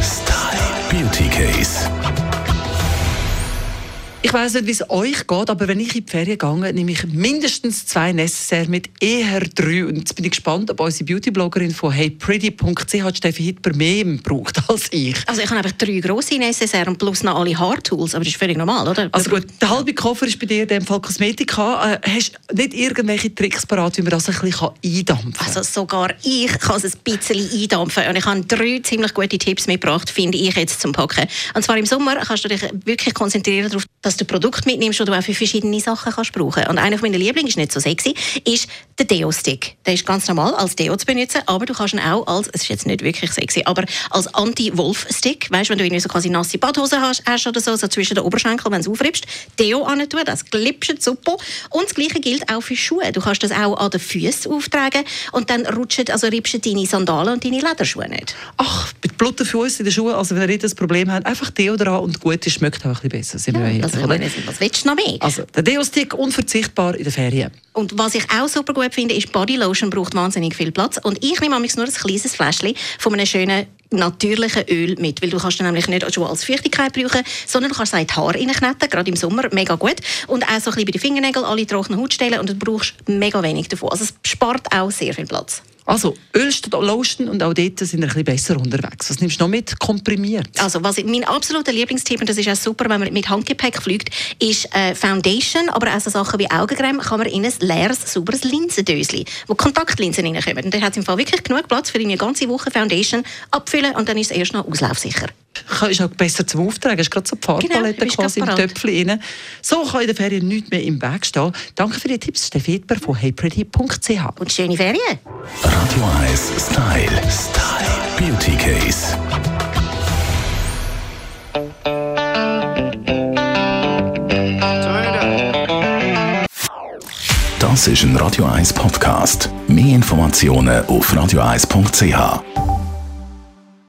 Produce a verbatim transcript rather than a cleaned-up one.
Style Beauty Case. Ich weiss nicht, wie es euch geht, aber wenn ich in die Ferien gehe, nehme ich mindestens zwei Necessaire mit, eher drei. Und jetzt bin ich gespannt, ob unsere Beauty-Bloggerin von hey pretty punkt c h Steffi Hitber mehr braucht als ich. Also ich habe einfach drei grosse Necessaire und plus noch alle Haartools, aber das ist völlig normal, oder? Also gut, der halbe Koffer ist bei dir in dem Fall Kosmetika. Äh, hast du nicht irgendwelche Tricks parat, wie man das ein bisschen eindampfen kann? Also sogar ich kann es ein bisschen eindampfen. Und ich habe drei ziemlich gute Tipps mitgebracht, finde ich jetzt zum Packen. Und zwar im Sommer kannst du dich wirklich konzentrieren darauf, dass du Produkte mitnimmst, die du auch für verschiedene Sachen kannst brauchen. Und einer meiner Lieblings, ist nicht so sexy, ist der Deo-Stick. Der ist ganz normal als Deo zu benutzen, aber du kannst ihn auch als, es ist jetzt nicht wirklich sexy, aber als Anti-Wolf-Stick, weißt, wenn du irgendwie so quasi nasse Badhose hast, hast oder so, so zwischen den Oberschenkeln, wenn du es aufriebst, Deo antun, das glitscht super. Und das Gleiche gilt auch für Schuhe. Du kannst das auch an den Füßen auftragen und dann rutschen, also riebst deine Sandalen und deine Lederschuhe nicht. Ach, mit blutigen Füßen in den Schuhen, also wenn ihr nicht das Problem habt, einfach Deo dran und gut ist, schmeckt auch ein bisschen besser. Sind ja, wir also, ich meine, was willst du noch mehr? Also, der Deo-Stick unverzichtbar in den Ferien. Und was ich auch super gut finde, ist Bodylotion braucht wahnsinnig viel Platz. Und ich nehme manchmal nur ein kleines Fläschchen von einem schönen natürlichen Öl mit, weil du kannst dann nämlich nicht schon als Feuchtigkeit brauchen, sondern du kannst es in die Haare reinkneten, gerade im Sommer, mega gut. Und auch so ein bisschen bei den Fingernägeln, alle trockenen Hautstellen und du brauchst mega wenig davon. Also es spart auch sehr viel Platz. Also Öl statt Lotion und auch dort sind wir ein bisschen besser unterwegs. Was nimmst du noch mit? Komprimiert? Also was ich, mein absoluter Lieblingstipp, und das ist auch super, wenn man mit Handgepäck fliegt, ist äh, Foundation, aber auch so Sachen wie Augencreme kann man in ein leeres, sauberes Linsendöschen, wo Kontaktlinsen reinkommen. Und da hat es im Fall wirklich genug Platz für eine ganze Woche Foundation abfüllen und dann ist es erst noch auslaufsicher. Ist auch besser zum Auftragen. Hast gerade so die Farbpalette genau, quasi im Töpfchen rein. So kann in der Ferien nichts mehr im Weg stehen. Danke für die Tipps, Steffi Hitber von hey pretty punkt c h. Und schöne Ferien. Radio eins Style. Style Beauty Case. Das ist ein Radio eins Podcast. Mehr Informationen auf radio eins punkt c h.